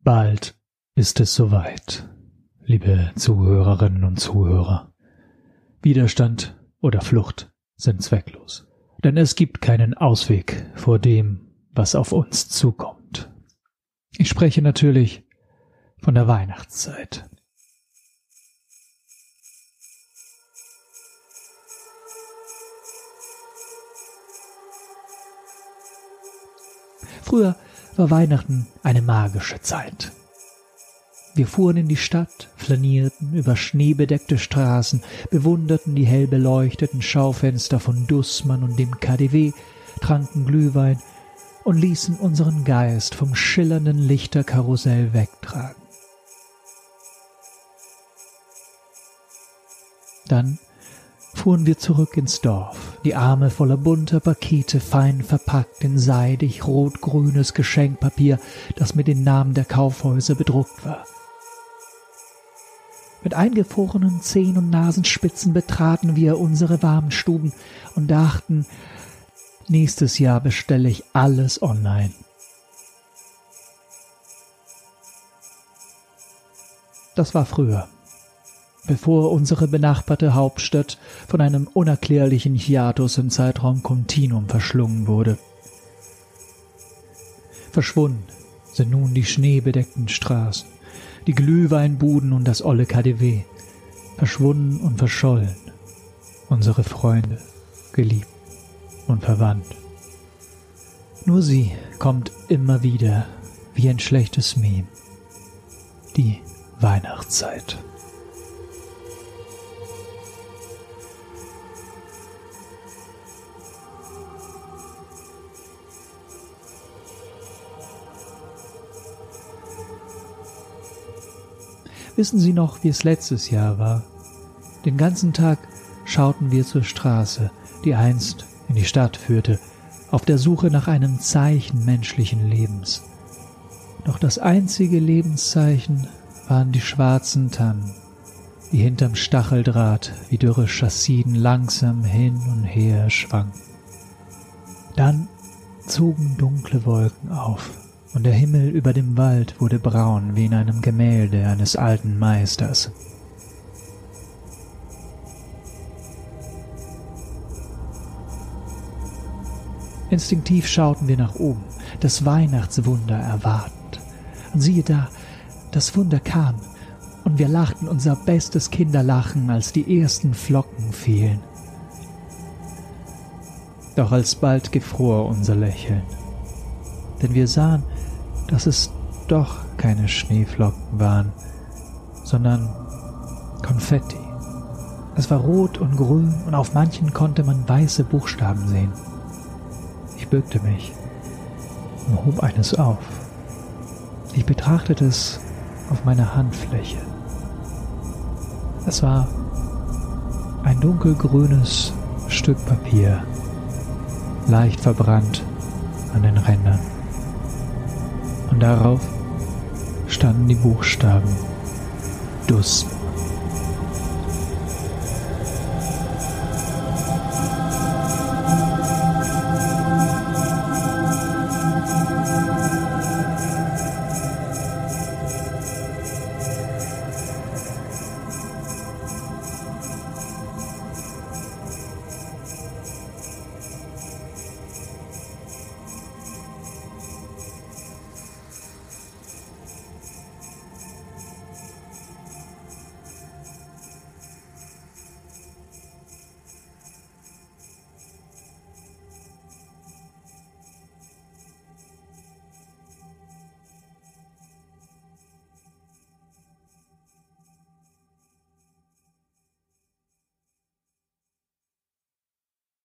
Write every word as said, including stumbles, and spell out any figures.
Bald ist es soweit, liebe Zuhörerinnen und Zuhörer. Widerstand oder Flucht sind zwecklos, denn es gibt keinen Ausweg vor dem, was auf uns zukommt. Ich spreche natürlich von der Weihnachtszeit. Früher war Weihnachten eine magische Zeit. Wir fuhren in die Stadt, flanierten über schneebedeckte Straßen, bewunderten die hell beleuchteten Schaufenster von Dussmann und dem K D W, tranken Glühwein und ließen unseren Geist vom schillernden Lichterkarussell wegtragen. Dann fuhren wir zurück ins Dorf, die Arme voller bunter Pakete, fein verpackt in seidig rot-grünes Geschenkpapier, das mit den Namen der Kaufhäuser bedruckt war. Mit eingefrorenen Zehen und Nasenspitzen betraten wir unsere warmen Stuben und dachten, nächstes Jahr bestelle ich alles online. Das war früher, bevor unsere benachbarte Hauptstadt von einem unerklärlichen Hiatus im Zeitraum Continuum verschlungen wurde. Verschwunden sind nun die schneebedeckten Straßen, die Glühweinbuden und das olle K D W. Verschwunden und verschollen unsere Freunde, geliebt und verwandt. Nur sie kommt immer wieder wie ein schlechtes Meme. Die Weihnachtszeit. Wissen Sie noch, wie es letztes Jahr war? Den ganzen Tag schauten wir zur Straße, die einst in die Stadt führte, auf der Suche nach einem Zeichen menschlichen Lebens. Doch das einzige Lebenszeichen waren die schwarzen Tannen, die hinterm Stacheldraht wie dürre Chassiden langsam hin und her schwanken. Dann zogen dunkle Wolken auf, und der Himmel über dem Wald wurde braun wie in einem Gemälde eines alten Meisters. Instinktiv schauten wir nach oben, das Weihnachtswunder erwartend. Und siehe da, das Wunder kam, und wir lachten unser bestes Kinderlachen, als die ersten Flocken fielen. Doch alsbald gefror unser Lächeln, denn wir sahen, dass es doch keine Schneeflocken waren, sondern Konfetti. Es war rot und grün und auf manchen konnte man weiße Buchstaben sehen. Ich bückte mich und hob eines auf. Ich betrachtete es auf meiner Handfläche. Es war ein dunkelgrünes Stück Papier, leicht verbrannt an den Rändern. Und darauf standen die Buchstaben Dussmann.